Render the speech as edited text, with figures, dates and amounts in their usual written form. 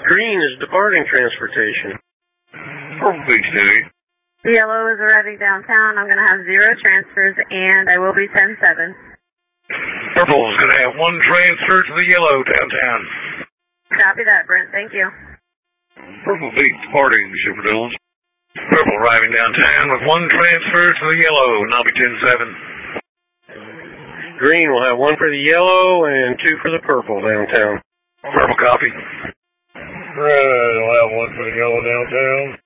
Green is departing transportation. Purple Beach Duty. The yellow is arriving downtown. I'm going to have 0 transfers, and I will be 10-7. Purple is going to have 1 transfer to the yellow downtown. Copy that, Brent. Thank you. Purple Beach departing, Super Dillons. Purple arriving downtown with 1 transfer to the yellow, and I'll be 10-7. Green will have 1 for the yellow and 2 for the purple downtown. Purple copy. Red will have 1 for the yellow downtown.